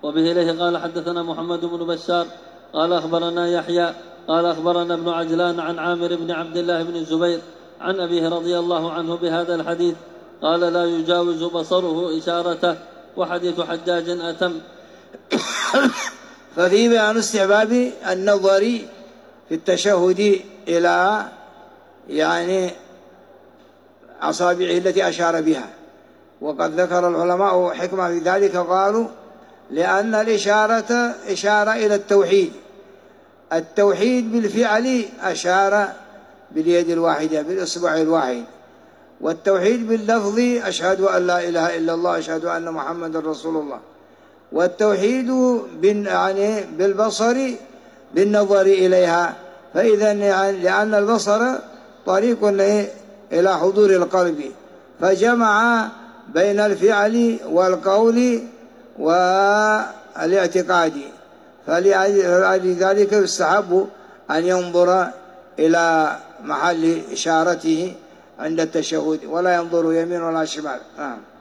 وبه إليه قال حدثنا محمد بن بشار قال أخبرنا يحيى قال أخبرنا ابن عجلان عن عامر بن عبد الله بن الزبير عن أبيه رضي الله عنه بهذا الحديث قال لا يجاوز بصره إشارته. وحديث حجاج أتم. ففي بيان استحباب النظر في التشهد إلى أصابعه التي أشار بها. وقد ذكر العلماء حكمة في ذلك، قالوا لأن الإشارة إشارة إلى التوحيد بالفعل أشار باليد الواحدة بالإصبع الواحد، والتوحيد باللفظ أشهد أن لا إله إلا الله أشهد أن محمد رسول الله، والتوحيد بالبصر بالنظر إليها. فإذا لأن البصر طريق إلى حضور القلب، فجمع بين الفعل والقول والاعتقاد، فلذلك يستحب أن ينظر إلى محل إشارته عند التشهد ولا ينظر يمين ولا شمال.